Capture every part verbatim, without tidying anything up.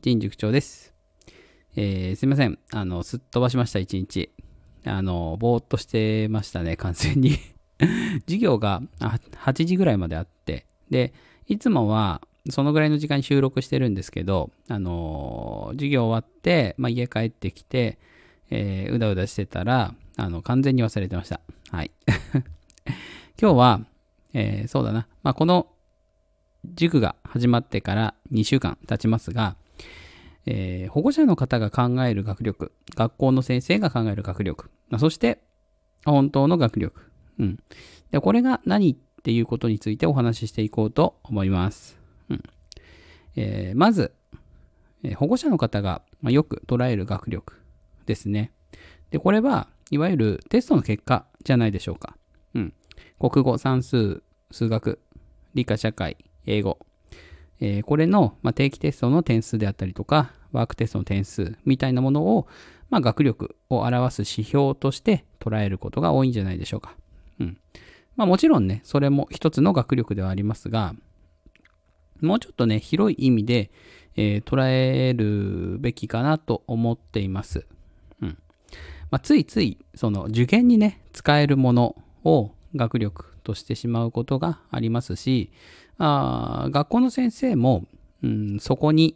陳塾長です。えー、すいません。あの、すっ飛ばしました、一日。あの、ぼーっとしてましたね、完全に。授業があはちじぐらいまであって、で、いつもはそのぐらいの時間に収録してるんですけど、あのー授業終わって、まあ、家帰ってきて、えーうだうだしてたら、あの、完全に忘れてました。はい。今日は、えーそうだな。まあ、この塾が始まってからにしゅうかん経ちますが、えー保護者の方が考える学力、学校の先生が考える学力、まあそして本当の学力、うん、でこれが何っていうことについてお話ししていこうと思います。うんえーまず、えー保護者の方がまあよく捉える学力ですね。で、これはいわゆるテストの結果じゃないでしょうか。うん、国語、算数、数学、理科社会、英語、えーこれの、まあ、定期テストの点数であったりとか、ワークテストの点数みたいなものを、まあ、学力を表す指標として捉えることが多いんじゃないでしょうか。うんまあ、もちろんね、それも一つの学力ではありますが、もうちょっとね、広い意味で、えー捉えるべきかなと思っています。うんまあ、ついつい、その受験にね、使えるものを学力としてしまうことがありますし、あー学校の先生も、うん、そこに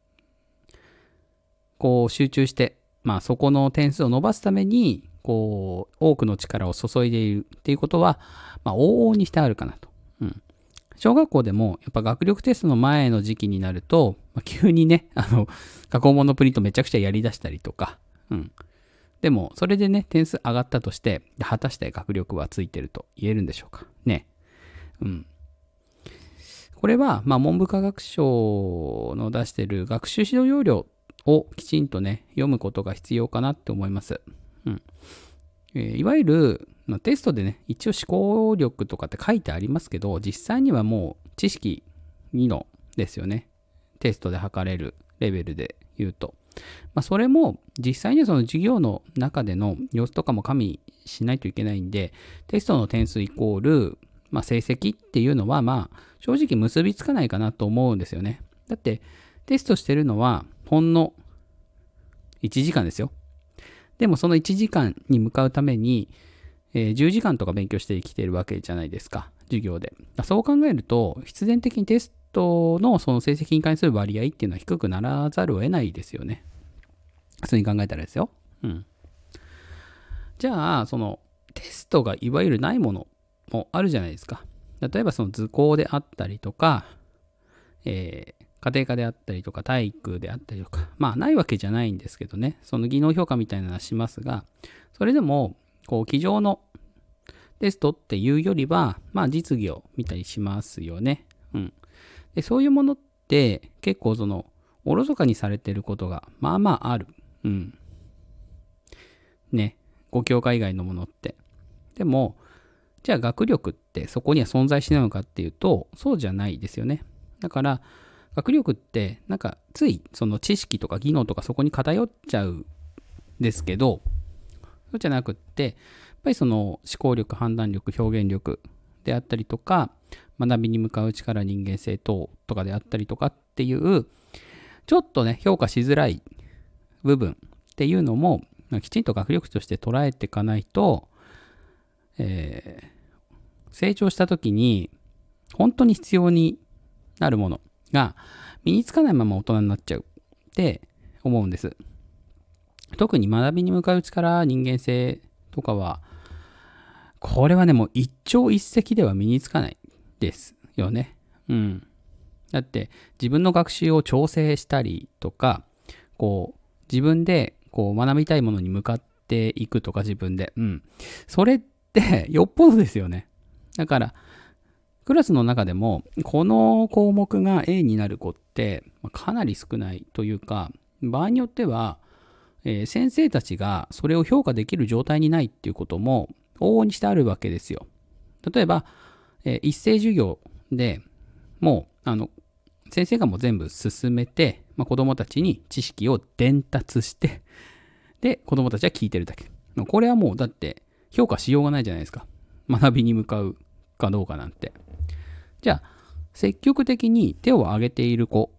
こう集中して、まあ、そこの点数を伸ばすためにこう多くの力を注いでいるっていうことは、まあ、往々にしてあるかなと。うん小学校でもやっぱ学力テストの前の時期になると、まあ、急にね、あの、過去問のプリントめちゃくちゃやりだしたりとか、うん。でも、それでね、点数上がったとして、果たして学力はついてると言えるんでしょうか。ね。うん。これは、まあ、文部科学省の出している学習指導要領をきちんとね、読むことが必要かなって思います。うんえーいわゆる、まあ、テストでね、一応思考力とかって書いてありますけど、実際にはもう知識にのですよね。テストで測れるレベルで言うと。まあ、それも実際にはその授業の中での様子とかも加味しないといけないんで、テストの点数イコール、まあ、成績っていうのは、まあ、正直結びつかないかなと思うんですよね。だって、テストしてるのは、ほんのいちじかんですよ。でもそのいちじかんに向かうために、えーじゅうじかんとか勉強してきてるわけじゃないですか、授業で。そう考えると、必然的にテストのその成績に関する割合っていうのは低くならざるを得ないですよね。普通に考えたらですよ。うん。じゃあ、そのテストがいわゆるないものもあるじゃないですか。例えばその図工であったりとか、えー家庭科であったりとか体育であったりとか、まあないわけじゃないんですけどね、その技能評価みたいなのはしますが、それでも、こう、机上のテストっていうよりは、まあ実技を見たりしますよね。うん。で、そういうものって結構その、おろそかにされてることが、まあまあある。うん。ね。ご教科以外のものって。でも、じゃあ学力ってそこには存在しないのかっていうと、そうじゃないですよね。だから、学力ってなんかついその知識とか技能とかそこに偏っちゃうんですけど、そうじゃなくって、やっぱりその思考力、判断力、表現力であったりとか、学びに向かう力、人間性等とかであったりとかっていう、ちょっとね、評価しづらい部分っていうのも、きちんと学力として捉えていかないと、えー成長した時に本当に必要になるものが身につかないまま大人になっちゃうって思うんです。特に学びに向かう力、人間性とかは、これはね、もう一朝一夕では身につかないですよね。うん。だって自分の学習を調整したりとか、こう自分でこう学びたいものに向かっていくとか自分で、うん。それってよっぽどですよね。だからクラスの中でもこの項目が A になる子ってかなり少ないというか、場合によっては、えー先生たちがそれを評価できる状態にないっていうことも往々にしてあるわけですよ。例えば、えー一斉授業でもうあの先生がもう全部進めて、まあ、子どもたちに知識を伝達して、で子どもたちは聞いてるだけ。これはもうだって評価しようがないじゃないですか。学びに向かうかどうかなんて。じゃあ積極的に手を挙げている子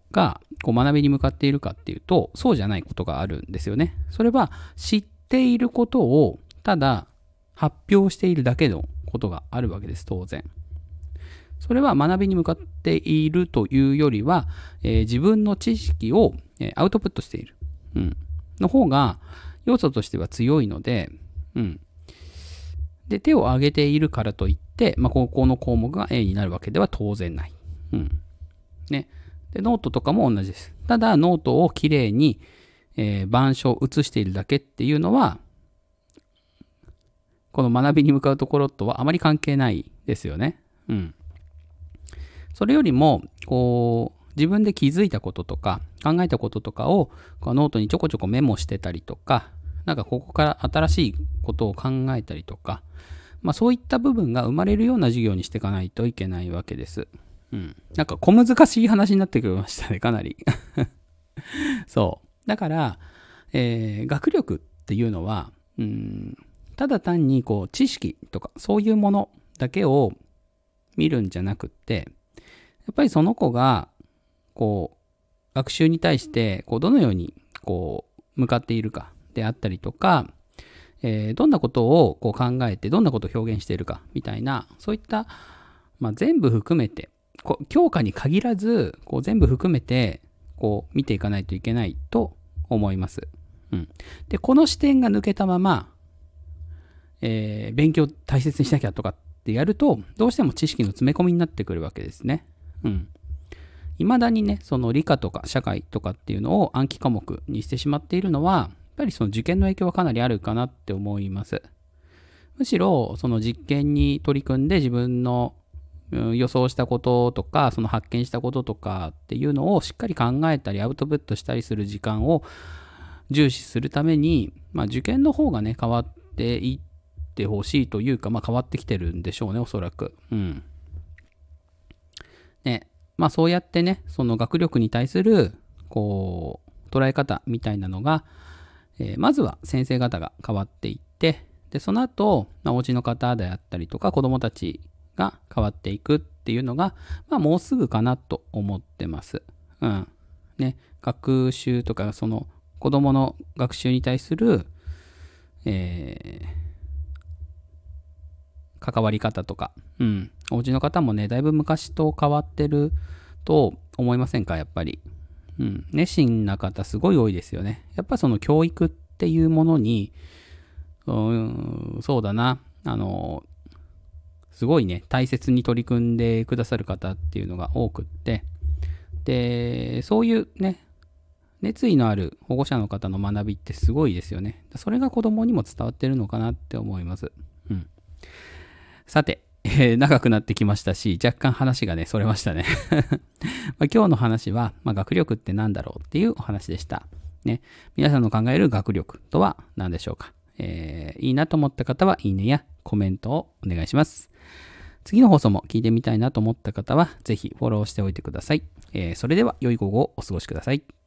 がこう学びに向かっているかっていうと、そうじゃないことがあるんですよね。それは知っていることをただ発表しているだけのことがあるわけです、当然。それは学びに向かっているというよりは、えー、自分の知識を、えー、アウトプットしている、うん、の方が要素としては強いので、うん、で手を挙げているからといって、まあ、高校の項目が A になるわけでは当然ない。うんね、でノートとかも同じです。ただノートをきれいに、えー、板書を写しているだけっていうのは、この学びに向かうところとはあまり関係ないですよね。うん。それよりも、こう、自分で気づいたこととか、考えたこととかを、こうノートにちょこちょこメモしてたりとか、なんかここから新しいことを考えたりとか、まあそういった部分が生まれるような授業にしていかないといけないわけです。うん。なんか小難しい話になってきましたね、かなり。そう。だから、えー、学力っていうのは、うん、ただ単にこう知識とかそういうものだけを見るんじゃなくって、やっぱりその子がこう学習に対してこうどのようにこう向かっているかであったりとか、えー、どんなことをこう考えてどんなことを表現しているかみたいな、そういった、まあ、全部含めてこう教科に限らずこう全部含めてこう見ていかないといけないと思います。うん、でこの視点が抜けたまま、えー、勉強大切にしなきゃとかってやるとどうしても知識の詰め込みになってくるわけですね。うん。未だにね、その理科とか社会とかっていうのを暗記科目にしてしまっているのは、やっぱりその受験の影響はかなりあるかなって思います。むしろ、その実験に取り組んで自分の予想したこととか、その発見したこととかっていうのをしっかり考えたりアウトプットしたりする時間を重視するために、まあ受験の方がね、変わっていってほしいというか、まあ変わってきてるんでしょうね、おそらく。うん。ね。まあそうやってね、その学力に対する、こう、捉え方みたいなのが、えー、まずは先生方が変わっていって、で、その後、まあ、お家の方であったりとか、子供たちが変わっていくっていうのが、まあもうすぐかなと思ってます。うん。ね、学習とか、その子供の学習に対する、えー、関わり方とか、うん。お家の方もね、だいぶ昔と変わってると思いませんか、やっぱり。うん。熱心な方すごい多いですよね。やっぱその教育っていうものに、うん、そうだな、あの、すごいね、大切に取り組んでくださる方っていうのが多くって、で、そういうね、熱意のある保護者の方の学びってすごいですよね。それが子供にも伝わってるのかなって思います。うん。さて、えー、長くなってきましたし、若干話がね、それましたね。まあ今日の話は、まあ、学力って何だろうっていうお話でした。ね。皆さんの考える学力とは何でしょうか。えー、いいなと思った方は、いいねやコメントをお願いします。次の放送も聞いてみたいなと思った方は、ぜひフォローしておいてください。えー、それでは、良い午後をお過ごしください。